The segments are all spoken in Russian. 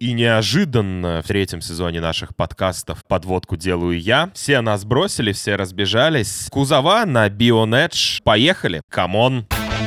И неожиданно в 3-м сезоне наших подкастов «Подводку делаю я». Все нас бросили, все разбежались. Кузова на Beyond Edge. Поехали. Камон.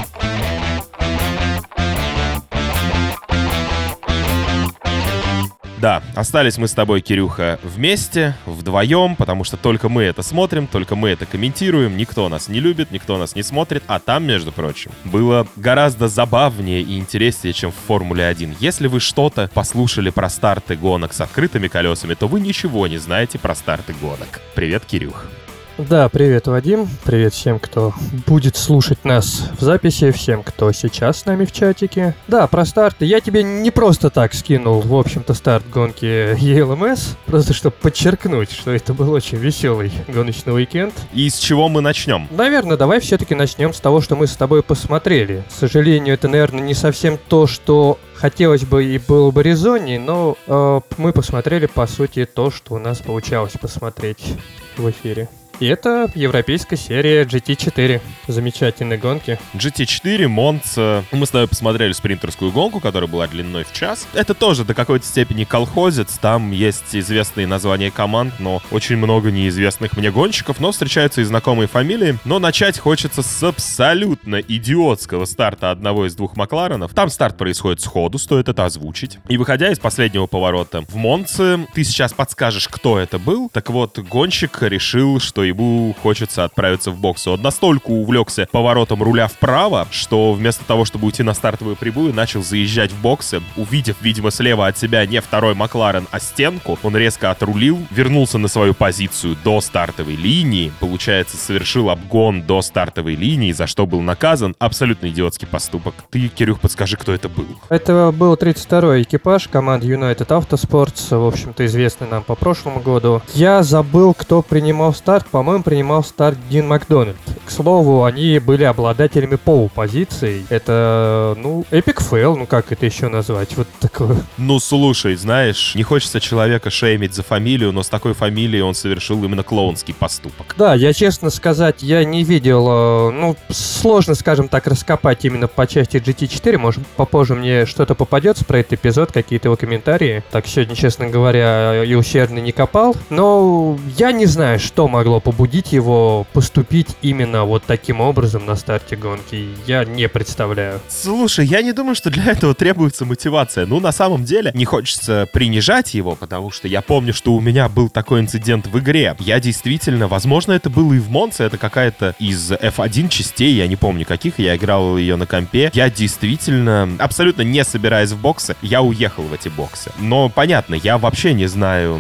Да, остались мы с тобой, Кирюха, вместе, вдвоем, потому что только мы это смотрим, только мы это комментируем, никто нас не любит, никто нас не смотрит, а там, между прочим, было гораздо забавнее и интереснее, чем в Формуле-1. Если вы что-то послушали про старты гонок с открытыми колесами, то вы ничего не знаете про старты гонок. Привет, Кирюх. Да, привет, Вадим. Привет всем, кто будет слушать нас в записи, всем, кто сейчас с нами в чатике. Да, про старты. Я тебе не просто так скинул, в общем-то, старт гонки ELMS, просто чтобы подчеркнуть, что это был очень веселый гоночный уикенд. И с чего мы начнем? Наверное, давай все-таки начнем с того, что мы с тобой посмотрели. К сожалению, это, наверное, не совсем то, что хотелось бы и было бы резонней, но мы посмотрели, по сути, то, что у нас получалось посмотреть в эфире. И это европейская серия GT4. Замечательные гонки. GT4, Монца. Мы с тобой посмотрели спринтерскую гонку, которая была длиной в час. Это тоже до какой-то степени колхозец. Там есть известные названия команд, но очень много неизвестных мне гонщиков. Но встречаются и знакомые фамилии. Но начать хочется с абсолютно идиотского старта одного из двух Макларенов. Там старт происходит сходу, стоит это озвучить. И выходя из последнего поворота в Монце, ты сейчас подскажешь, кто это был. Так вот, гонщик решил, что ему хочется отправиться в боксы. Он настолько увлекся поворотом руля вправо, что вместо того, чтобы уйти на стартовую прибую, начал заезжать в боксы. Увидев, видимо, слева от себя не второй Макларен, а стенку, он резко отрулил, вернулся на свою позицию до стартовой линии, получается, совершил обгон до стартовой линии, за что был наказан. Абсолютно идиотский поступок. Ты, Кирюх, подскажи, кто это был? Это был 32-й экипаж команды United Autosports, в общем-то, известный нам по прошлому году. Я забыл, кто принимал старт. По-моему, принимал старт Дин Макдональд. К слову, они были обладателями полупозиций. Это, эпик фейл, как это еще назвать? Вот такое. Слушай, знаешь, не хочется человека шеймить за фамилию, но с такой фамилией он совершил именно клоунский поступок. Да, я, честно сказать, я не видел, сложно, скажем так, раскопать именно по части GT4. Может, попозже мне что-то попадется про этот эпизод, какие-то его комментарии. Так, сегодня, честно говоря, и усердно не копал. Но я не знаю, что могло побудить его поступить именно вот таким образом на старте гонки, я не представляю. Слушай, я не думаю, что для этого требуется мотивация. На самом деле, не хочется принижать его, потому что я помню, что у меня был такой инцидент в игре. Я действительно, возможно, это было и в Монце, это какая-то из F1 частей, я не помню каких, я играл ее на компе. Я действительно, абсолютно не собираясь в боксы, я уехал в эти боксы. Но понятно, я вообще не знаю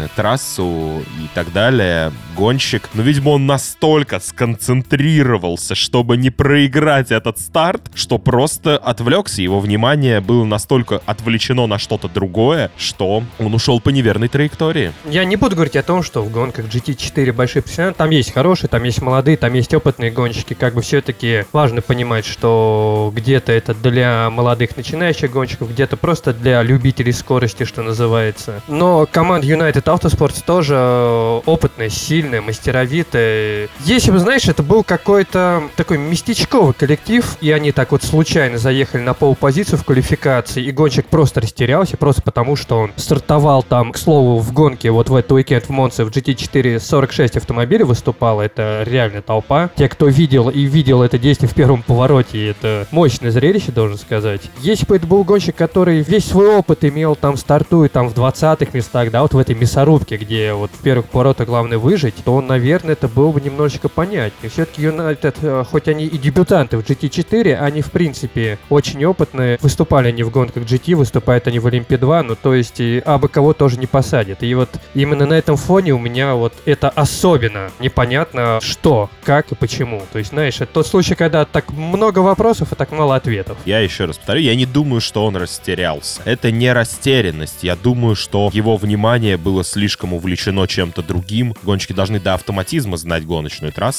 трассу и так далее, гонщик, но, видимо, он настолько сконцентрировался, чтобы не проиграть этот старт, что просто отвлекся, его внимание было настолько отвлечено на что-то другое, что он ушел по неверной траектории. Я не буду говорить о том, что в гонках GT4 большие профессионалы, там есть хорошие, там есть молодые, там есть опытные гонщики, все-таки важно понимать, что где-то это для молодых начинающих гонщиков, где-то просто для любителей скорости, что называется. Но команда United Autosports тоже опытная, сильная, мастеровитая. Если бы, знаешь, это был какой-то такой местечковый коллектив, и они так вот случайно заехали на полупозицию в квалификации, и гонщик просто растерялся, просто потому, что он стартовал там, к слову, в гонке, вот в этот уикенд в Монце в GT4 46 автомобилей выступало, это реально толпа. Те, кто видел это действие в первом повороте, это мощное зрелище, должен сказать. Если бы это был гонщик, который весь свой опыт имел, там, стартует там в 20-х местах, да, вот в этой мясорубке, где вот в первых поворотах главное выжить, то он, наверное, это было бы немножечко понятнее. Все-таки United, хоть они и дебютанты в GT4, они, в принципе, очень опытные. Выступали они в гонках GT, выступают они в Олимпе-2, то есть и абы кого тоже не посадят. И вот именно на этом фоне у меня вот это особенно непонятно, что, как и почему. То есть, знаешь, это тот случай, когда так много вопросов и так мало ответов. Я еще раз повторю, я не думаю, что он растерялся. Это не растерянность. Я думаю, что его внимание было слишком увлечено чем-то другим. Гонщики должны до автоматизма знать гоночную трассу. И вот это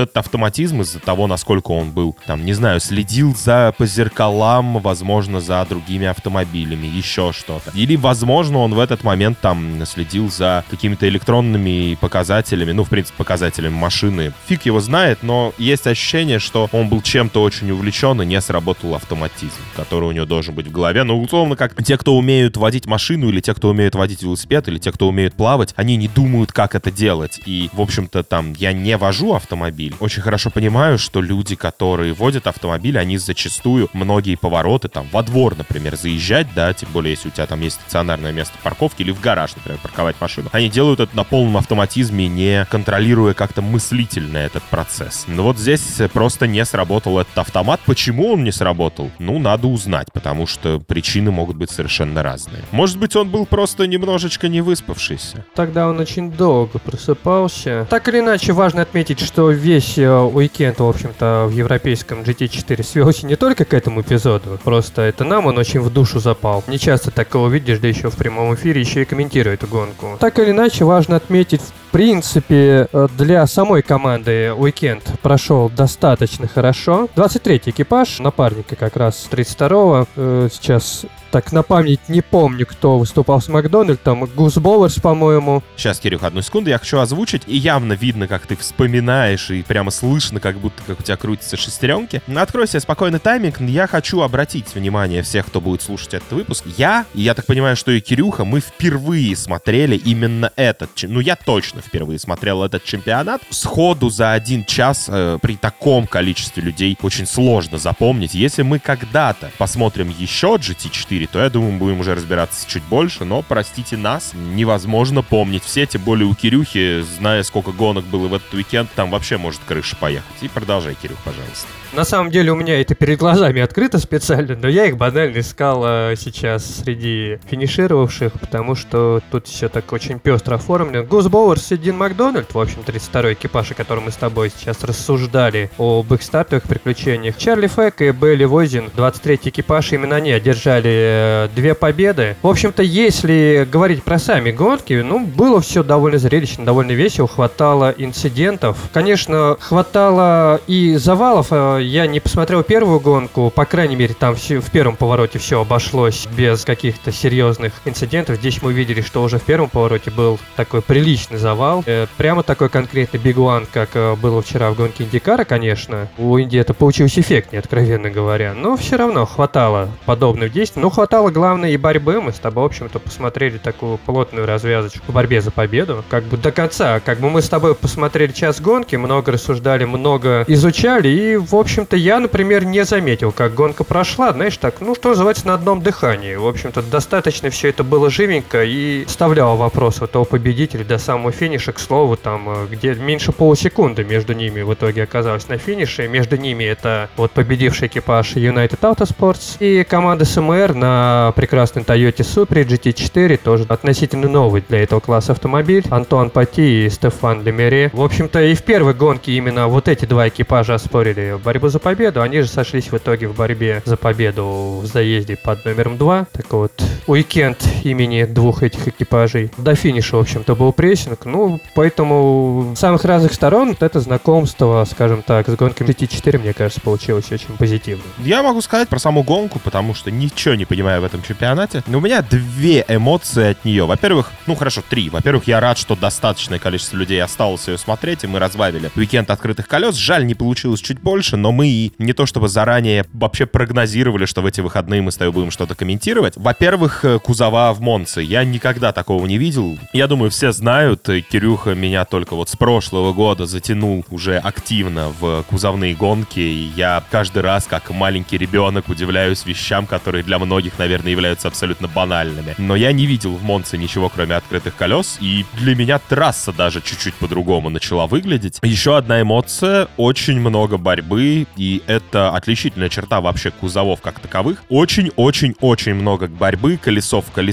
этот автоматизм из-за того, насколько он был, там, не знаю, следил по зеркалам, возможно, за другими автомобилями, еще что-то. Или, возможно, он в этот момент там следил за какими-то электронными показателями, ну, в принципе, показателями машины. Фиг его знает, но есть ощущение, что он был чем-то очень увлечен и не сработал автоматизм, который у него должен быть в голове. Ну, условно, как те, кто умеют водить машину, или те, кто умеют водить велосипед, или те, кто умеют плавать, они не думают, как это делать. И, в общем-то, там, я не вожу автомобиль. Очень хорошо понимаю, что люди, которые водят автомобиль, они зачастую многие повороты, там, во двор, например, заезжать, да, тем более, если у тебя там есть стационарное место парковки, или в гараж, например, парковать машину. Они делают это на полном автоматизме, не контролируя как-то мыслительно этот процесс. Но вот здесь просто не сработал этот автомат. Почему он не сработал? Ну, надо узнать, потому что причины могут быть совершенно разные. Может быть, он был просто немножечко не выспавшийся. Тогда он очень долго просыпался. Так или иначе, важно отметить, что весь уикенд, в общем-то, в европейском GT4 свелся не только к этому эпизоду, просто это нам он очень в душу запал. Не часто такого видишь, да еще в прямом эфире, еще и комментируя эту гонку. Так или иначе, важно отметить, в принципе, для самой команды уикенд прошел достаточно хорошо. 23-й экипаж, напарника как раз 32-го, сейчас... Так, на память не помню, кто выступал с Макдональдом. Гус Боуэрс, по-моему. Сейчас, Кирюх, одну секунду, я хочу озвучить. И явно видно, как ты вспоминаешь, и прямо слышно, как будто как у тебя крутятся шестеренки. Открой себе спокойный тайминг. Я хочу обратить внимание всех, кто будет слушать этот выпуск. И я так понимаю, что и Кирюха, мы впервые смотрели именно этот. Ну, я точно впервые смотрел этот чемпионат. Сходу за 1 час при таком количестве людей очень сложно запомнить. Если мы когда-то посмотрим еще GT4, то, я думаю, мы будем уже разбираться чуть больше, но, простите нас, невозможно помнить все, тем более у Кирюхи, зная, сколько гонок было в этот уикенд, там вообще может крыша поехать. И продолжай, Кирюх, пожалуйста. На самом деле у меня это перед глазами открыто специально, но я их банально искал сейчас среди финишировавших, потому что тут все так очень пестро оформлено. Гус Боуэрс и Дин Макдональд, в общем, 32-й экипаж, о котором мы с тобой сейчас рассуждали, об их стартовых приключениях. Чарли Фэк и Белли Возин, 23-й экипаж, именно они одержали 2 победы. В общем-то, если говорить про сами гонки, ну, было все довольно зрелищно, довольно весело, хватало инцидентов. Конечно, хватало и завалов. Я не посмотрел первую гонку, по крайней мере, там в первом повороте все обошлось без каких-то серьезных инцидентов. Здесь мы увидели, что уже в первом повороте был такой приличный завал. Прямо такой конкретный Big One, как было вчера в гонке Индикара, конечно. У Инди это получилось эффектнее, откровенно говоря. Но все равно хватало подобных действий. Но хватало, главное, и борьбы. Мы с тобой, в общем-то, посмотрели такую плотную развязочку в борьбе за победу. Как бы до конца. Как бы мы с тобой посмотрели час гонки, много рассуждали, много изучали. И, в общем-то, я, например, не заметил, как гонка прошла. Знаешь, так, ну, что называется, на одном дыхании. В общем-то, достаточно все это было живенько и вставляло вопрос вот о победителе до самого финиша. К слову, там, где меньше полусекунды между ними в итоге оказалось на финише. Между ними это вот победивший экипаж United Autosports и команда СМР на прекрасной Toyota Supra GT4, тоже относительно новый для этого класса автомобиль. Антуан Пати и Стефан Лемере. В общем-то, и в первой гонке именно вот эти 2 экипажа оспорили борьбу за победу. Они же сошлись в итоге в борьбе за победу в заезде под номером 2. Так вот, уикенд имени 2 этих экипажей. До финиша, в общем-то, был прессинг. Ну, поэтому с самых разных сторон это знакомство, скажем так, с гонкой GT4, мне кажется, получилось очень позитивно. Я могу сказать про саму гонку, потому что ничего не понимаю в этом чемпионате. Но у меня 2 эмоции от нее. Во-первых, ну хорошо, 3. Во-первых, я рад, что достаточное количество людей осталось ее смотреть, и мы разбавили уикенд открытых колес. Жаль, не получилось чуть больше, но мы и не то чтобы заранее вообще прогнозировали, что в эти выходные мы с тобой будем что-то комментировать. Во-первых, кузова в Монце. Я никогда такого не видел. Я думаю, все знают, Кирюха меня только вот с прошлого года затянул уже активно в кузовные гонки, и я каждый раз, как маленький ребенок, удивляюсь вещам, которые для многих, наверное, являются абсолютно банальными. Но я не видел в Монце ничего, кроме открытых колес, и для меня трасса даже чуть-чуть по-другому начала выглядеть. Еще одна эмоция — очень много борьбы, и это отличительная черта вообще кузовов как таковых. Очень-очень-очень много борьбы, колесо в колесо,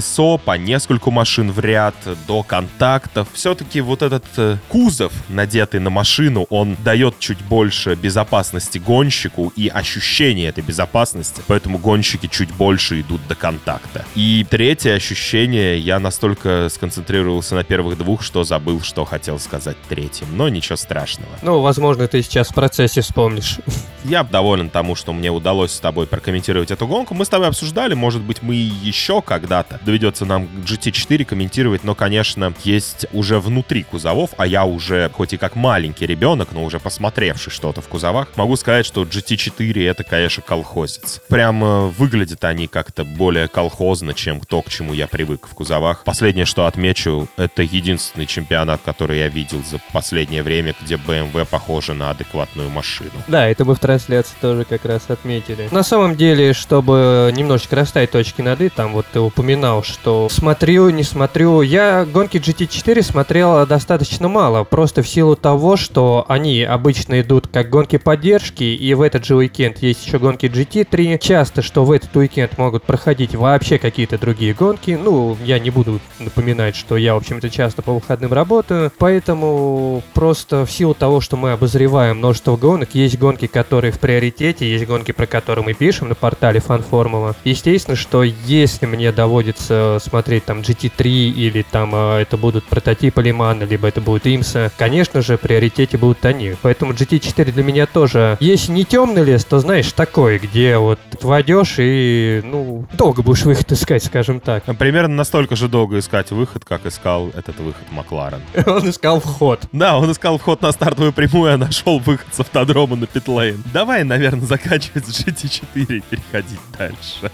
колесо, по нескольку машин в ряд, до контактов. Все-таки вот этот кузов, надетый на машину, он дает чуть больше безопасности гонщику и ощущение этой безопасности, поэтому гонщики чуть больше идут до контакта. И третье ощущение, я настолько сконцентрировался на первых двух, что забыл, что хотел сказать третьим, но ничего страшного. Ну, возможно, ты сейчас в процессе вспомнишь. Я доволен тому, что мне удалось с тобой прокомментировать эту гонку. Мы с тобой обсуждали, может быть, мы еще когда-то доведется нам GT4 комментировать, но, конечно, есть уже внутри кузовов, а я уже, хоть и как маленький ребенок, но уже посмотревший что-то в кузовах, могу сказать, что GT4 это, конечно, колхозец. Прям выглядят они как-то более колхозно, чем то, к чему я привык в кузовах. Последнее, что отмечу, это единственный чемпионат, который я видел за последнее время, где BMW похожа на адекватную машину. Да, это мы в трансляции тоже как раз отметили. На самом деле, чтобы немножечко расставить точки над «и», там вот ты упоминал, что смотрю, не смотрю. Я гонки GT4 смотрел достаточно мало, просто в силу того, что они обычно идут как гонки поддержки, и в этот же уикенд есть еще гонки GT3. Часто, что в этот уикенд могут проходить вообще какие-то другие гонки. Ну, я не буду напоминать, что я, в общем-то, часто по выходным работаю, поэтому просто в силу того, что мы обозреваем множество гонок, есть гонки, которые в приоритете, есть гонки, про которые мы пишем на портале Фанформула. Естественно, что если мне доводится смотреть там GT3 или там это будут прототипы Лимана, либо это будет Имса, конечно же, в приоритете будут они. Поэтому GT4 для меня тоже, если не темный лес, то, знаешь, такой, где вот войдешь и, ну, долго будешь выход искать, скажем так. Примерно настолько же долго искать выход, как искал этот выход Макларен. Он искал вход. Да, он искал вход на стартовую прямую, а нашел выход с автодрома на питлейн. Давай, наверное, заканчивать с GT4 и переходить дальше.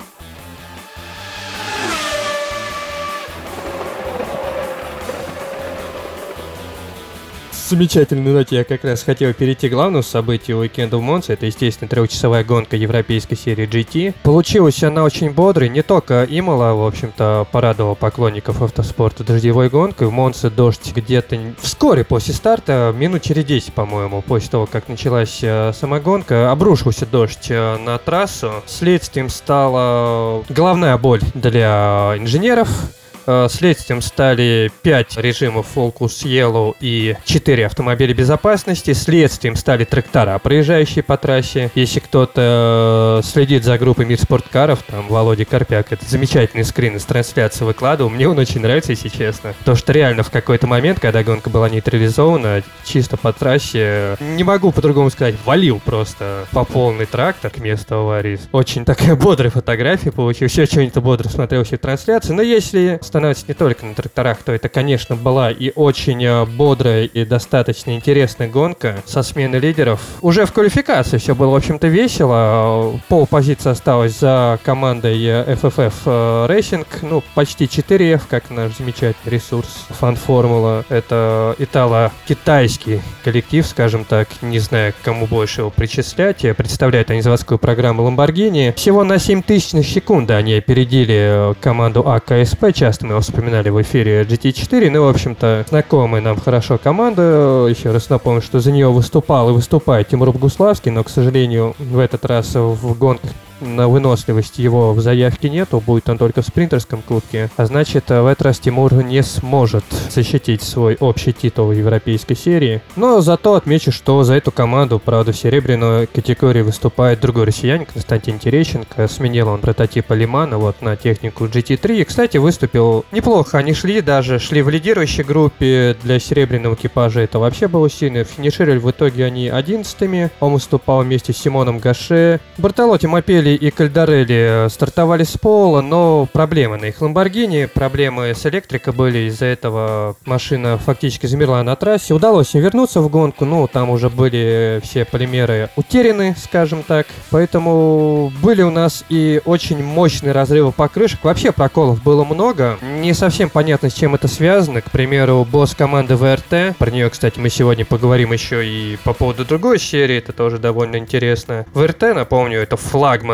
Замечательной ноте я как раз хотел перейти к главному событию уикенда в Монце. Это, естественно, трехчасовая гонка европейской серии GT. Получилась она очень бодрой. Не только Имола, в общем-то, порадовала поклонников автоспорта дождевой гонкой. В Монце дождь где-то вскоре после старта, минут через 10, по-моему, после того, как началась сама гонка, обрушился дождь на трассу. Следствием стала головная боль для инженеров. Следствием стали 5 режимов Focus Yellow и 4 автомобиля безопасности. Следствием стали трактора, проезжающие по трассе. Если кто-то следит за группой Мир спорткаров, там Володя Карпяк, это замечательный скрин из трансляции выкладывал. Мне он очень нравится, если честно. То, что реально в какой-то момент, когда гонка была нейтрализована, чисто по трассе, не могу по-другому сказать, валил просто по полный трактор к месту аварии. Очень такая бодрая фотография получилась. Все что-нибудь бодро смотрел все трансляции. Но если становится не только на тракторах, то это, конечно, была и очень бодрая и достаточно интересная гонка со сменой лидеров. Уже в квалификации все было, в общем-то, весело. Полпозиции осталось за командой FFF Racing. Ну, почти 4F, как наш замечательный ресурс Фанформула. Это итало-китайский коллектив, скажем так. Не знаю, к кому больше его причислять. Представляют они заводскую программу Lamborghini. Всего на 0,07 секунды они опередили команду АКСП. Часто мы его вспоминали в эфире GT4. Ну, в общем-то, знакомая нам хорошо команда. Еще раз напомню, что за нее выступал и выступает Тимур Богуславский, но, к сожалению, в этот раз в гонках на выносливость его в заявке нету, будет он только в спринтерском кубке. А значит, в этот раз Тимур не сможет защитить свой общий титул в европейской серии. Но зато отмечу, что за эту команду, правда, в серебряной категории выступает другой россиянин, Константин Терещенко. Сменил он прототипа Лимана вот на технику GT3. И, кстати, выступил неплохо. Они шли в лидирующей группе. Для серебряного экипажа это вообще было сильно. Финишировали в итоге они 11-ми. Он выступал вместе с Симоном Гаше. Бартолотти, Мапелли и Кальдарелли стартовали с пола, но проблемы на их Lamborghini, проблемы с электрикой были, из-за этого машина фактически замерла на трассе. Удалось им вернуться в гонку, но там уже были все полимеры утеряны, скажем так, поэтому были у нас и очень мощные разрывы покрышек. Вообще проколов было много, не совсем понятно, с чем это связано. К примеру, босс команды ВРТ, про нее, кстати, мы сегодня поговорим еще и по поводу другой серии, это тоже довольно интересно. ВРТ, напомню, это флагман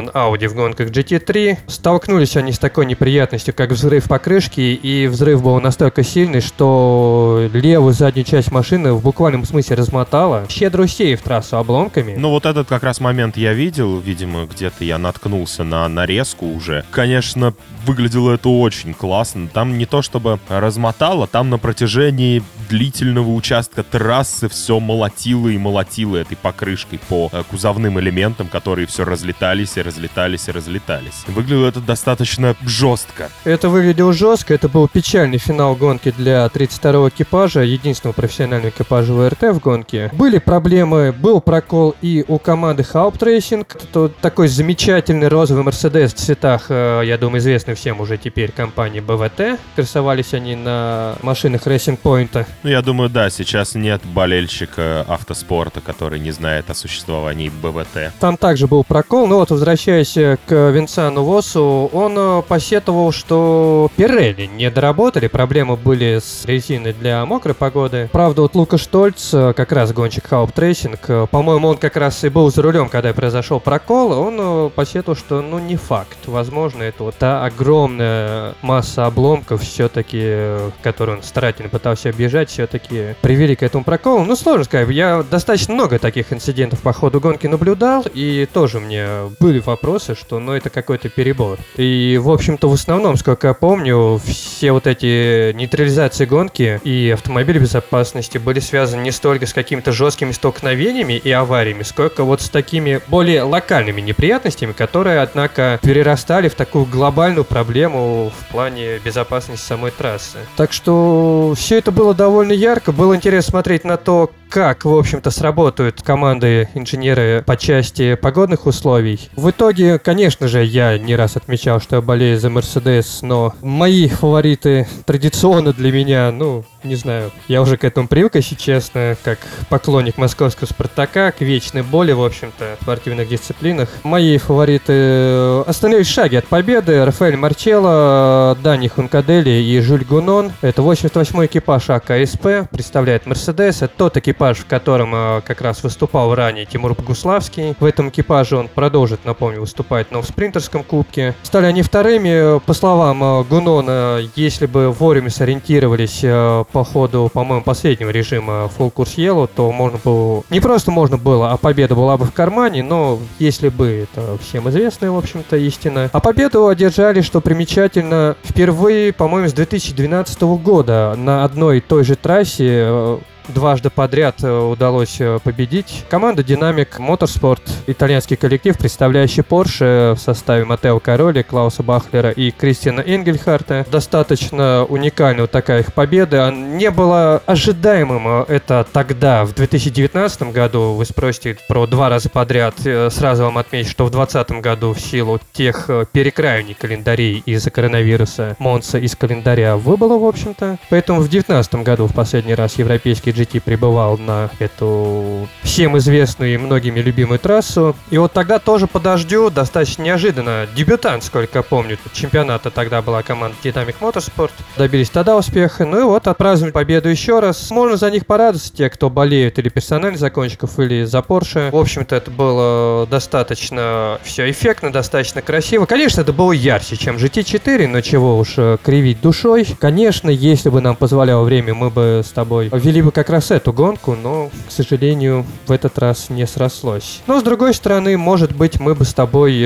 Антон Ауди в гонках GT3. Столкнулись они с такой неприятностью, как взрыв покрышки, и взрыв был настолько сильный, что левую заднюю часть машины в буквальном смысле размотала, щедро усеяв трассу обломками. Ну вот этот как раз момент я видел, видимо, где-то я наткнулся на нарезку уже. Конечно, выглядело это очень классно. Там не то чтобы размотало, там на протяжении длительного участка трассы все молотило и молотило этой покрышкой по кузовным элементам, которые все разлетались и разлетались и разлетались. Выглядело это достаточно жестко. Это выглядело жестко, это был печальный финал гонки для 32-го экипажа, единственного профессионального экипажа ВРТ в гонке. Были проблемы, был прокол и у команды Hauptracing. Это такой замечательный розовый Мерседес в цветах, я думаю, известный всем уже теперь компании БВТ. Красовались они на машинах Racing Point. Ну, я думаю, да, сейчас нет болельщика автоспорта, который не знает о существовании БВТ. Там также был прокол, но вот возвращаясь к Винсану Воссу, он посетовал, что Пирелли не доработали, проблемы были с резиной для мокрой погоды. Правда, вот Лука Штольц, как раз гонщик Hauptracing, по-моему, он как раз и был за рулем, когда произошел прокол, он посетовал, что не факт. Возможно, это вот та огромная масса обломков все-таки, которую он старательно пытался объезжать, все-таки привели к этому проколу. Ну, сложно сказать, я достаточно много таких инцидентов по ходу гонки наблюдал, и тоже мне были вопросы, что, это какой-то перебор. И, в общем-то, в основном, сколько я помню, все вот эти нейтрализации гонки и автомобили безопасности были связаны не столько с какими-то жесткими столкновениями и авариями, сколько вот с такими более локальными неприятностями, которые, однако, перерастали в такую глобальную проблему в плане безопасности самой трассы. Так что все это было довольно ярко, было интересно смотреть на то, как, в общем-то, сработают команды-инженеры по части погодных условий. В итоге, конечно же, я не раз отмечал, что я болею за Мерседес, но мои фавориты традиционно для меня, не знаю, я уже к этому привык, если честно, как поклонник московского «Спартака», к вечной боли, в общем-то, в спортивных дисциплинах. Мои фавориты остановились в шаге от победы. Рафаэль Марчелло, Дани Хункадели и Жюль Гунон. Это 88-й экипаж АКСП, представляет Мерседес. Это тот экипаж, в котором как раз выступал ранее Тимур Богуславский. В этом экипаже он продолжит, напомню, выступать, но в спринтерском кубке. Стали они вторыми. По словам Гунона, если бы вовремя сориентировались по ходу, по-моему, последнего режима Full Course Yellow, то можно было... Не просто можно было, а победа была бы в кармане, но если бы, это всем известная, в общем-то, истина. А победу одержали, что примечательно, впервые, по-моему, с 2012 года на одной и той же трассе дважды подряд удалось победить. Команда Dynamic Motorsport, итальянский коллектив, представляющий Porsche в составе Маттео Кароли, Клауса Бахлера и Кристиана Энгельхарта. Достаточно уникальная вот такая их победа. Не было ожидаемым это тогда, в 2019 году. Вы спросите про 2 раза подряд. Сразу вам отмечу, что в 2020 году в силу тех перекраиваний календарей из-за коронавируса Монца из календаря выбыло, в общем-то. Поэтому в 2019 году в последний раз европейский GT прибывал на эту всем известную и многими любимую трассу. И вот тогда тоже по дождю, достаточно неожиданно, дебютант, сколько помню, чемпионата тогда была команда Dynamic Motorsport, добились тогда успеха. Ну и вот отпраздновали победу еще раз. Можно за них порадоваться, те, кто болеют или персонально за гонщиков, или за Porsche. В общем-то, это было достаточно все эффектно, достаточно красиво. Конечно, это было ярче, чем GT4, но чего уж кривить душой. Конечно, если бы нам позволяло время, мы бы с тобой вели бы как раз эту гонку, но, к сожалению, в этот раз не срослось. Но, с другой стороны, может быть, мы бы с тобой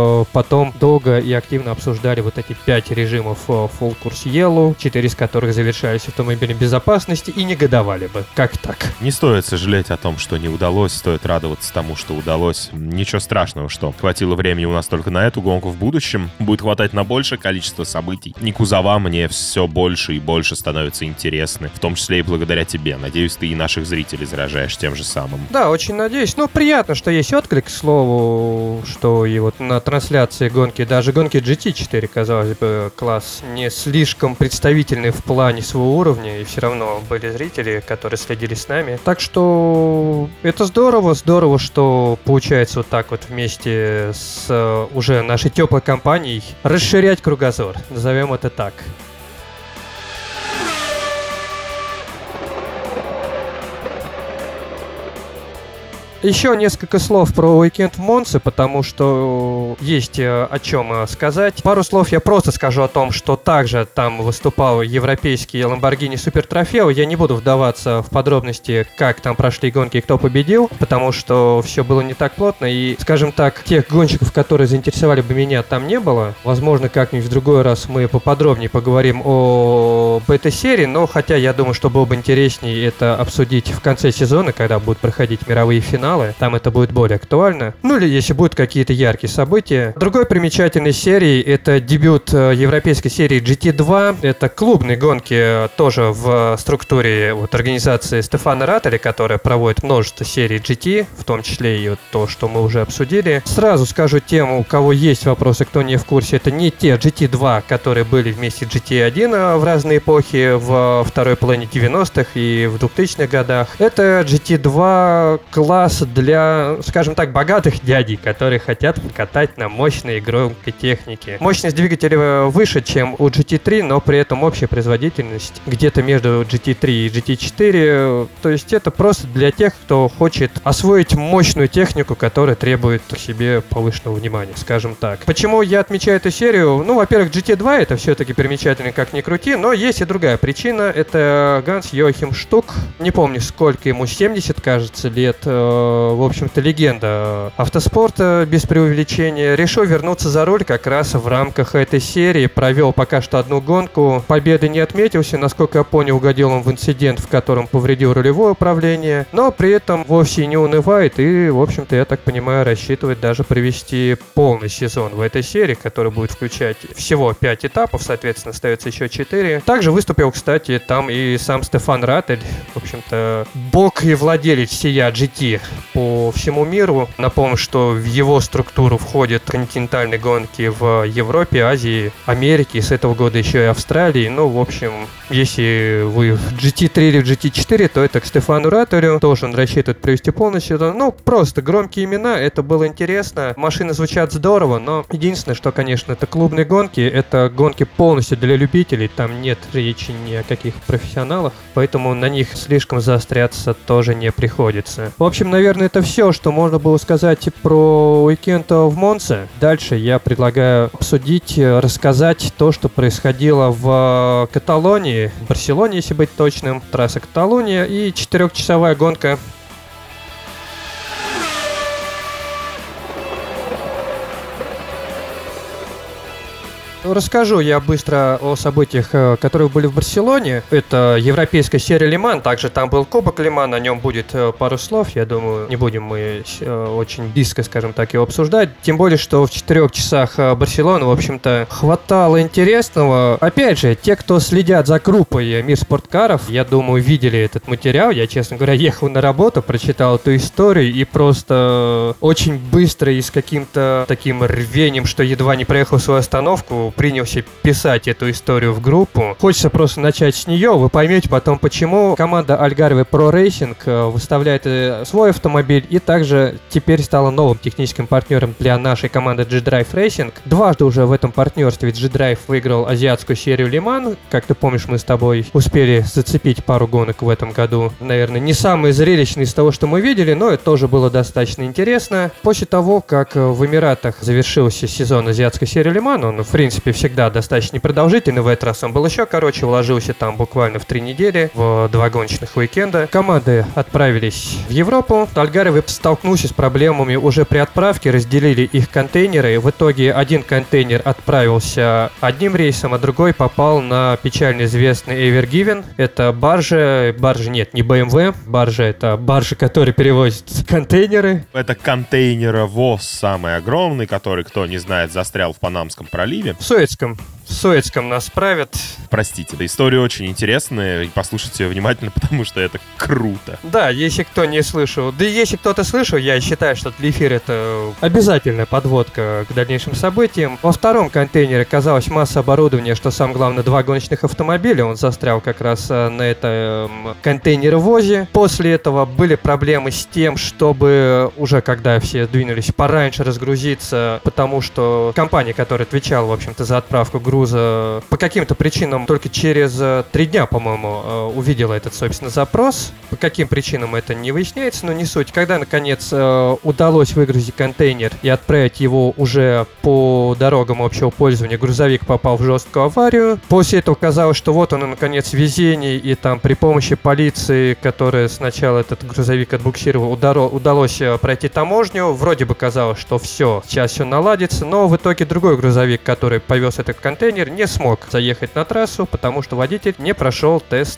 потом долго и активно обсуждали вот эти 5 режимов Full Course Yellow, 4 из которых завершались автомобилем безопасности, и негодовали бы. Как так? Не стоит сожалеть о том, что не удалось, стоит радоваться тому, что удалось. Ничего страшного, что хватило времени у нас только на эту гонку. В будущем будет хватать на большее количество событий. И кузова мне все больше и больше становятся интересны, в том числе и благодаря тебе. Надеюсь, ты и наших зрителей заражаешь тем же самым. Да, очень надеюсь. Ну, приятно, что есть отклик, к слову, что и вот на трансляции гонки, даже гонки GT4, казалось бы, класс не слишком представительный в плане своего уровня, и все равно были зрители, которые следили с нами. Так что это здорово, что получается вот так вот вместе с уже нашей теплой компанией расширять кругозор, назовем это так. Еще несколько слов про уикенд в Монце, потому что есть о чем сказать. Пару слов я просто скажу о том, что также там выступал европейский Lamborghini Super Trofeo. Я не буду вдаваться в подробности, как там прошли гонки и кто победил, потому что все было не так плотно. И, скажем так, тех гонщиков, которые заинтересовали бы меня, там не было. Возможно, как-нибудь в другой раз мы поподробнее поговорим о этой серии, но хотя я думаю, что было бы интереснее это обсудить в конце сезона, когда будут проходить мировые финалы. Там это будет более актуально. Ну или если будут какие-то яркие события. Другой примечательной серией это дебют европейской серии GT2. Это клубные гонки тоже в структуре вот организации Стефана Раттеля, которая проводит множество серий GT, в том числе и вот то, что мы уже обсудили. Сразу скажу тем, у кого есть вопросы, кто не в курсе, это не те GT2, которые были вместе с GT1 в разные эпохи, в второй половине 90-х и в 2000-х годах. Это GT2 класс для, скажем так, богатых дядей, которые хотят покатать на мощной громкой технике. Мощность двигателя выше, чем у GT3, но при этом общая производительность где-то между GT3 и GT4. То есть это просто для тех, кто хочет освоить мощную технику, которая требует к себе повышенного внимания, скажем так. Почему я отмечаю эту серию? Ну, во-первых, GT2 это все-таки примечательно, как ни крути, но есть и другая причина. Это Ганс Йохим Штук. Не помню, сколько ему, 70, кажется, лет. В общем-то, легенда автоспорта, без преувеличения. Решил вернуться за руль как раз в рамках этой серии. Провел пока что одну гонку. Победы не отметился. Насколько я понял, угодил он в инцидент, в котором повредил рулевое управление. Но при этом вовсе не унывает и, в общем-то, я так понимаю, рассчитывает даже провести полный сезон в этой серии, который будет включать всего 5 этапов, соответственно, остается еще 4. Также выступил, кстати, там и сам Стефан Раттель, в общем-то, бог и владелец сия GT по всему миру. Напомню, что в его структуру входят континентальные гонки в Европе, Азии, Америке, и с этого года еще и Австралии. Ну, в общем, если вы в GT3 или в GT4, то это к Стефану Раттелю. Тоже он рассчитывает провести полный сезон. Ну, просто громкие имена, это было интересно. Машины звучат здорово, но единственное, что, конечно, это клубные гонки. Это гонки полностью для любителей. Там нет речи ни о каких профессионалах, поэтому на них слишком заостряться тоже не приходится. В общем, наверное, это все, что можно было сказать про уикенд в Монце. Дальше я предлагаю обсудить, рассказать то, что происходило в Каталонии, в Барселоне, если быть точным, трасса Каталония и 4-часовая гонка. Расскажу я быстро о событиях, которые были в Барселоне. Это европейская серия Лиман, также там был Кубок Лиман, о нем будет пару слов. Я думаю, не будем мы очень близко, скажем так, его обсуждать. Тем более, что в 4 часах Барселоны, в общем-то, хватало интересного. Опять же, те, кто следят за группой Мир спорткаров, я думаю, видели этот материал. Я, честно говоря, ехал на работу, прочитал эту историю и просто очень быстро и с каким-то таким рвением, что едва не проехал свою остановку, принялся писать эту историю в группу. Хочется просто начать с нее. Вы поймете потом, почему команда Algarve Pro Racing выставляет свой автомобиль и также теперь стала новым техническим партнером для нашей команды G-Drive Racing. Дважды уже в этом партнерстве G-Drive выиграл азиатскую серию Лиман. Как ты помнишь, мы с тобой успели зацепить пару гонок в этом году. Наверное, не самые зрелищные из того, что мы видели, но это тоже было достаточно интересно. После того, как в Эмиратах завершился сезон азиатской серии Лиман, он, в принципе, всегда достаточно непродолжительный. В этот раз он был еще короче, уложился там буквально в 3 недели, в 2 гоночных уикенда. Команды отправились в Европу. Algarve столкнулся с проблемами уже при отправке, разделили их контейнеры. В итоге один контейнер отправился одним рейсом, а другой попал на печально известный Ever Given. Это баржа нет, не BMW, баржа это баржа, которая перевозит контейнеры. Это контейнеровоз самый огромный, который, кто не знает, застрял в Панамском проливе. В Суэцком нас правят. Простите, история очень интересная, и послушайте ее внимательно, потому что это круто. Да, если кто не слышал, да и если кто-то слышал, я считаю, что для эфира это обязательная подводка к дальнейшим событиям. Во втором контейнере оказалась масса оборудования, что самое главное, 2 гоночных автомобиля, он застрял как раз на этом контейнеровозе. После этого были проблемы с тем, чтобы уже когда все двинулись пораньше разгрузиться, потому что компания, которая отвечала, в общем-то, за отправку груза, груза. По каким-то причинам только через 3 дня, по-моему, увидела этот, собственно, запрос. По каким причинам это не выясняется, но не суть. Когда, наконец, удалось выгрузить контейнер и отправить его уже по дорогам общего пользования, грузовик попал в жесткую аварию. После этого казалось, что вот оно, наконец, везение, и там при помощи полиции, которая сначала этот грузовик отбуксировал, удалось пройти таможню. Вроде бы казалось, что все, сейчас все наладится, но в итоге другой грузовик, который повез этот контейнер, не смог заехать на трассу, потому что водитель не прошел тест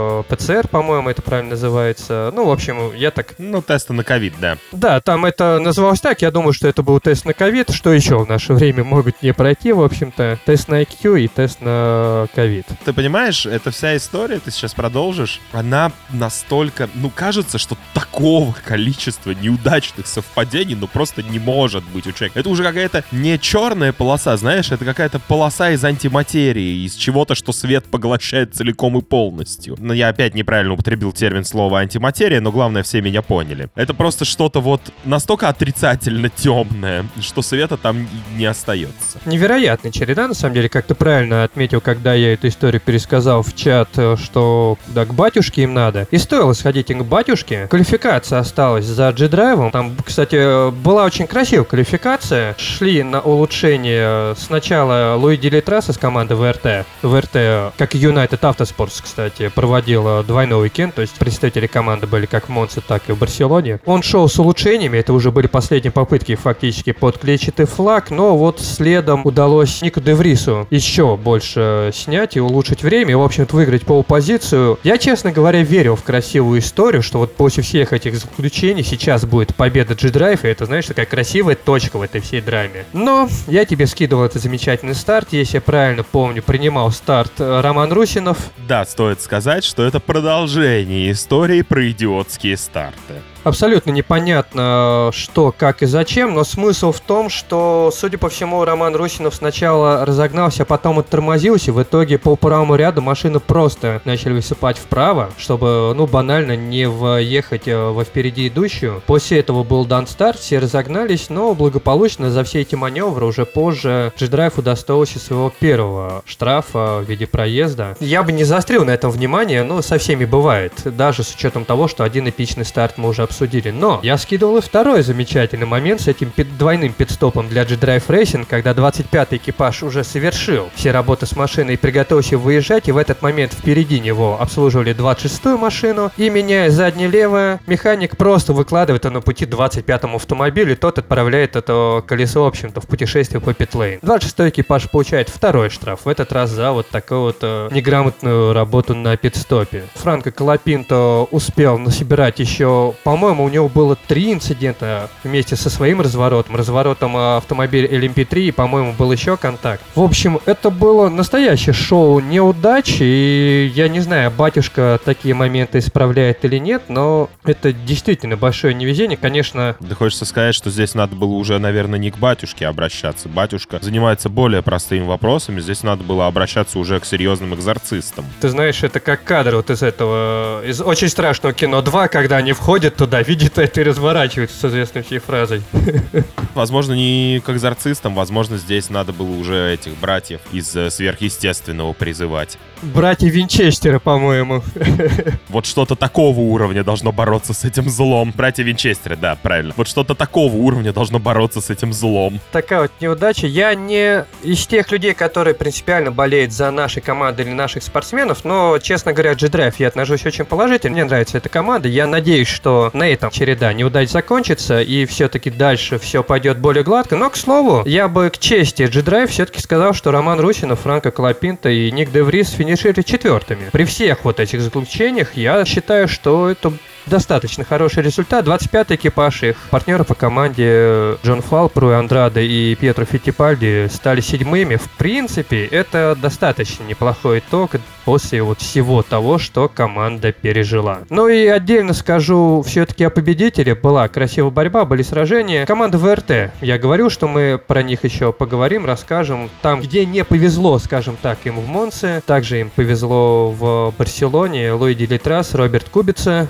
ПЦР, по-моему, это правильно называется. Ну, в общем, я так... Ну, тесты на ковид, да. Да, там это называлось так, я думаю, что это был тест на ковид. Что еще в наше время могут не пройти, в общем-то? Тест на IQ и тест на ковид. Ты понимаешь, эта вся история, ты сейчас продолжишь, она настолько... Ну, кажется, что такого количества неудачных совпадений, ну, просто не может быть у человека. Это уже какая-то не черная полоса, знаешь, это какая-то полоса из антиматерии, из чего-то, что свет поглощает целиком и полностью. Но я опять неправильно употребил термин слова антиматерия, но главное, все меня поняли. Это просто что-то вот настолько отрицательно темное, что света там не остается. Невероятная череда, на самом деле, как ты правильно отметил, когда я эту историю пересказал в чат, что да, к батюшке им надо. И стоило сходить им к батюшке. Квалификация осталась за G-Drive. Там, кстати, была очень красивая квалификация. Шли на улучшение сначала Луиджи Литрас из команды ВРТ. ВРТ, как и United Autosports, кстати, проводил двойной уикенд, то есть представители команды были как в Монце, так и в Барселоне. Он шел с улучшениями, это уже были последние попытки фактически под клетчатый флаг, но вот следом удалось Нику де Врису еще больше снять и улучшить время, и, в общем-то, выиграть полупозицию. Я, честно говоря, верил в красивую историю, что вот после всех этих заключений сейчас будет победа G-Drive, и это, знаешь, такая красивая точка в этой всей драме. Но я тебе скидывал этот замечательный старт, если я правильно помню, принимал старт Роман Русинов. Да, стоит сказать, что это продолжение истории про идиотские старты. Абсолютно непонятно, что, как и зачем, но смысл в том, что, судя по всему, Роман Русинов сначала разогнался, а потом оттормозился. В итоге по правому ряду машины просто начали высыпать вправо, чтобы, ну, банально не въехать во впереди идущую. После этого был дан старт, все разогнались, но благополучно за все эти маневры уже позже G-Drive удостоился своего первого штрафа в виде проезда. Я бы не заострил на этом внимание, но со всеми бывает, даже с учетом того, что один эпичный старт мы уже обсудили. Но я скидывал и второй замечательный момент с этим двойным пит-стопом для G-Drive Racing, когда 25-й экипаж уже совершил все работы с машиной и приготовился выезжать, и в этот момент впереди него обслуживали 26-ю машину, и, меняя заднее левое, механик просто выкладывает на пути 25-му автомобилю, и тот отправляет это колесо, в общем-то, в путешествие по питлейн. 26-й экипаж получает второй штраф, в этот раз за вот такую вот неграмотную работу на пит-стопе. Франко Колопинто успел насобирать еще, по-моему, у него было 3 инцидента вместе со своим разворотом автомобиля LMP3, и, по-моему, был еще контакт. В общем, это было настоящее шоу неудач, и я не знаю, батюшка такие моменты исправляет или нет, но это действительно большое невезение, конечно. Да хочется сказать, что здесь надо было уже, наверное, не к батюшке обращаться. Батюшка занимается более простыми вопросами, здесь надо было обращаться уже к серьезным экзорцистам. Ты знаешь, это как кадр вот из этого, из очень страшного кино 2, когда они входят туда, видят это и разворачиваются с известной всей фразой. Возможно, не к экзорцистам, возможно, здесь надо было уже этих братьев из сверхъестественного призывать. Братья Винчестеры, по-моему. Вот что-то такого уровня должно бороться с этим злом. Братья Винчестеры, да, правильно. Вот что-то такого уровня должно бороться с этим злом. Такая вот неудача. Я не из тех людей, которые принципиально болеют за наши команды или наших спортсменов, но, честно говоря, G-Drive я отношусь очень положительно. Мне нравится эта команда. Я надеюсь, что на этом череда неудач закончится, и все-таки дальше все пойдет более гладко. Но, к слову, я бы к чести G-Drive все-таки сказал, что Роман Русинов, Франко Колопинто и Ник де Врис финишировали четвертыми. При всех вот этих заключениях я считаю, что это достаточно хороший результат. 25-й экипаж, их партнеры по команде Джон Фалпру, Андраде и Пьетро Фиттипальди стали седьмыми. В принципе, это достаточно неплохой итог после вот всего того, что команда пережила. Ну и отдельно скажу все-таки о победителе. Была красивая борьба, были сражения. Команда ВРТ. Я говорю, что мы про них еще поговорим, расскажем. Там, где не повезло, скажем так, им в Монце, также им повезло в Барселоне. Луиджи Литрас, Роберт Кубица, всеми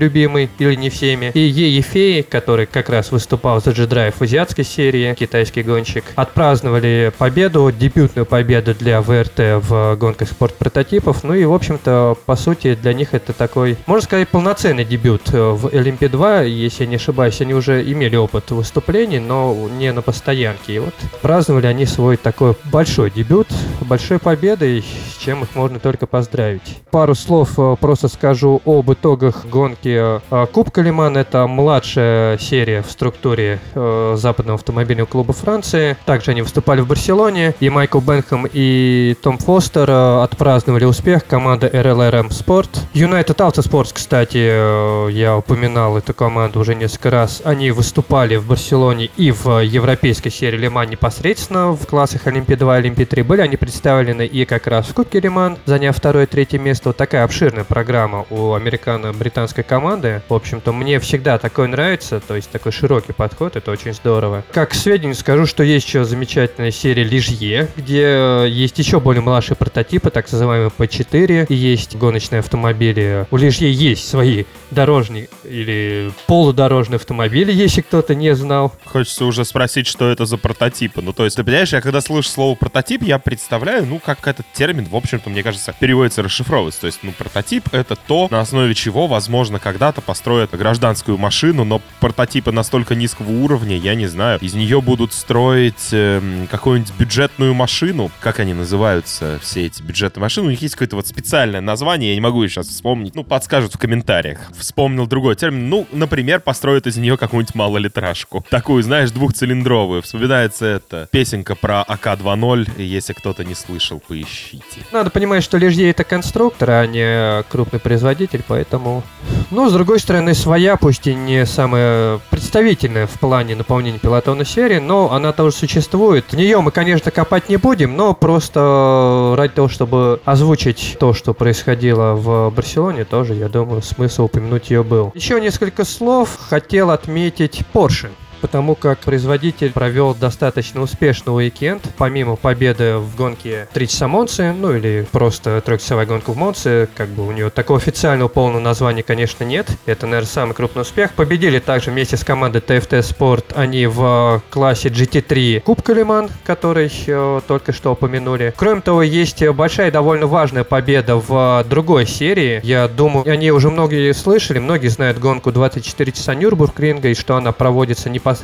любимый или не всеми, и Е Ефей, который как раз выступал за G-Drive в азиатской серии, китайский гонщик, отпраздновали победу, дебютную победу для ВРТ в гонках спорт-прототипов. Ну и, в общем-то, по сути, для них это такой, можно сказать, полноценный дебют в LMP2. Если я не ошибаюсь, они уже имели опыт выступлений, но не на постоянке. И вот праздновали они свой такой большой дебют, большой победой, с чем их можно только поздравить. Пару слов просто скажу об итогах гонки Кубка Ле-Ман. Это младшая серия в структуре Западного автомобильного клуба Франции. Также они выступали в Барселоне. И Майкл Бенхэм и Том Фостер отпраздновали успех команды RLRM Sport. United Autosports, кстати, я упоминал эту команду уже несколько раз. Они выступали в Барселоне и в европейской серии Ле-Ман непосредственно в классах LMP2 и LMP3. Были они представлены и как раз в Кубке Ле-Ман, заняв 2 и 3 место. Вот такая обширная программа у американо-британской команды. В общем-то, мне всегда такое нравится, то есть такой широкий подход, это очень здорово. Как к сведению скажу, что есть еще замечательная серия Лижье, где есть еще более младшие прототипы, так называемые P4, и есть гоночные автомобили. У Лижье есть свои дорожные или полудорожные автомобили, если кто-то не знал. Хочется уже спросить, что это за прототипы. Ну, то есть, ты понимаешь, я когда слышу слово прототип, я представляю, ну, как этот термин, в общем-то, мне кажется, переводится, расшифровывается. То есть, ну, прототип — это то, на основе чего, возможно, когда-то построят гражданскую машину, но прототипы настолько низкого уровня, я не знаю, из нее будут строить какую-нибудь бюджетную машину. Как они называются, все эти бюджетные машины? У них есть какое-то вот специальное название, я не могу сейчас вспомнить. Ну, подскажут в комментариях. Вспомнил другой термин. Ну, например, построят из нее какую-нибудь малолитражку. Такую, знаешь, двухцилиндровую. Вспоминается это песенка про АК-2.0. Если кто-то не слышал, поищите. Надо понимать, что Лижье — это конструктор, а не крупный производитель, поэтому... Ну, с другой стороны, своя, пусть и не самая представительная в плане наполнения пилотона серии, но она тоже существует. В нее мы, конечно, копать не будем, но просто ради того, чтобы озвучить то, что происходило в Барселоне, тоже, я думаю, смысл упомянуть ее был. Еще несколько слов хотел отметить Porsche, потому как производитель провел достаточно успешный уикенд. Помимо победы в гонке 3 часа Монцы, ну или просто трехчасовая гонка в Монце, как бы у нее такого официального полного названия, конечно, нет. Это, наверное, самый крупный успех. Победили также вместе с командой TFT Sport они в классе GT3 Кубка Ле-Ман, который только что упомянули. Кроме того, есть большая и довольно важная победа в другой серии. Я думаю, они уже многие слышали, многие знают гонку 24 часа Нюрбургринга и что она проводится непосредственно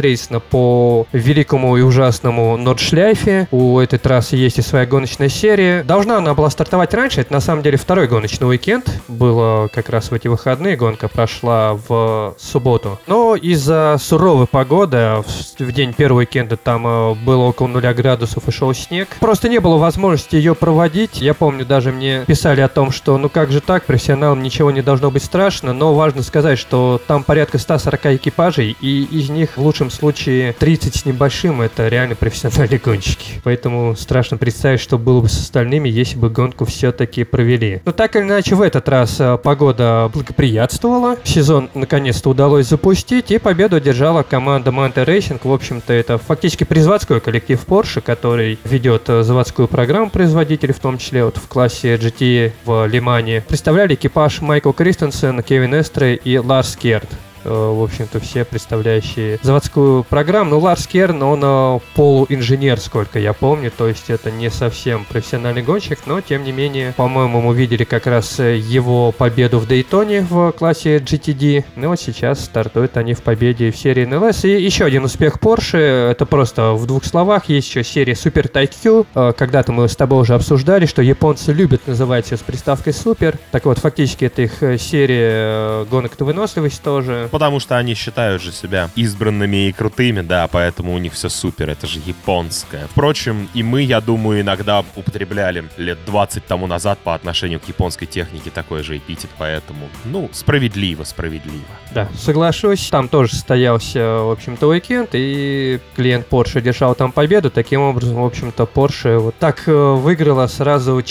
по великому и ужасному Нордшляйфе. У этой трассы есть и своя гоночная серия. Должна она была стартовать раньше. Это на самом деле второй гоночный уикенд. Было как раз в эти выходные. Гонка прошла в субботу. Но из-за суровой погоды в день первого уикенда там было около 0 градусов и шел снег. Просто не было возможности ее проводить. Я помню, даже мне писали о том, что ну как же так, профессионалам ничего не должно быть страшно. Но важно сказать, что там порядка 140 экипажей, и из них в лучшем случае 30 с небольшим — это реально профессиональные гонщики. Поэтому страшно представить, что было бы с остальными, если бы гонку все-таки провели. Но так или иначе, в этот раз погода благоприятствовала. Сезон наконец-то удалось запустить, и победу одержала команда Manta Racing. В общем-то, это фактически призаводской коллектив Porsche, который ведет заводскую программу производителей, в том числе вот в классе GT в Лимане. Представляли экипаж Майкл Кристенсен, Кевин Эстре и Ларс Керн. В общем-то, все представляющие заводскую программу. Но Ларс Керн, он полуинженер, сколько я помню, то есть это не совсем профессиональный гонщик, но, тем не менее, по-моему, мы видели как раз его победу в Дейтоне в классе GTD. Ну, вот сейчас стартуют они в победе в серии NLS. И еще один успех Porsche, это просто в двух словах, есть еще серия Super Type. Когда-то мы с тобой уже обсуждали, что японцы любят называть ее с приставкой Super. Так вот, фактически это их серия гонок на выносливость тоже. Потому что они считают же себя избранными и крутыми, да, поэтому у них все супер, это же японское. Впрочем, и мы, я думаю, иногда употребляли лет 20 тому назад по отношению к японской технике такой же эпитет, поэтому, ну, справедливо. Да, соглашусь, там тоже состоялся, в общем-то, уикенд, и клиент Porsche держал там победу. Таким образом, в общем-то, Porsche вот так выиграла сразу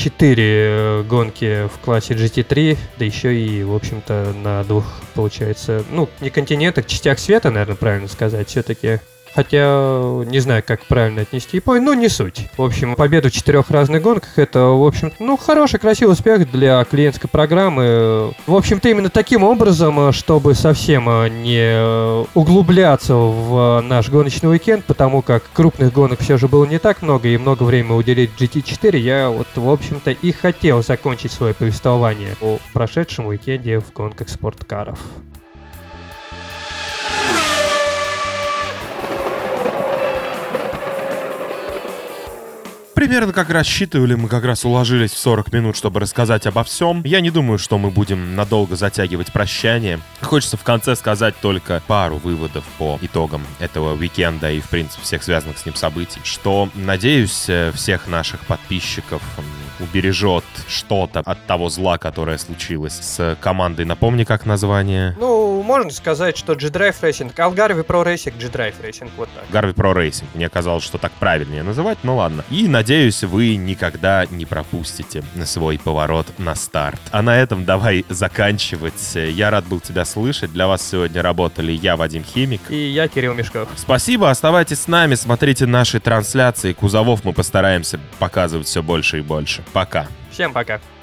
4 гонки в классе GT3, да еще и, в общем-то, на двух, получается, ну, не континентах, частях света, наверное, правильно сказать, все-таки Хотя не знаю, как правильно отнести японию, но не суть. В общем, победа в 4 разных гонках — это, в общем, хороший, красивый успех для клиентской программы. В общем-то, именно таким образом, чтобы совсем не углубляться в наш гоночный уикенд, потому как крупных гонок все же было не так много, и много времени уделить GT4, я в общем-то, и хотел закончить свое повествование о прошедшем уикенде в гонках спорткаров. Примерно как рассчитывали, мы как раз уложились в 40 минут, чтобы рассказать обо всем. Я не думаю, что мы будем надолго затягивать прощание. Хочется в конце сказать только пару выводов по итогам этого уикенда и, в принципе, всех связанных с ним событий. Что, надеюсь, всех наших подписчиков убережет что-то от того зла, которое случилось с командой. Напомни, как название? Можно сказать, что G-Drive Racing, Algarve Pro Racing, G-Drive Racing, вот так. Algarve Pro Racing. Мне казалось, что так правильнее называть, ну ладно. И надеюсь, вы никогда не пропустите свой поворот на старт. А на этом давай заканчивать. Я рад был тебя слышать. Для вас сегодня работали я, Вадим Химик. И я, Кирилл Мешков. Спасибо, оставайтесь с нами, смотрите наши трансляции. Кузовов мы постараемся показывать все больше и больше. Пока. Всем пока.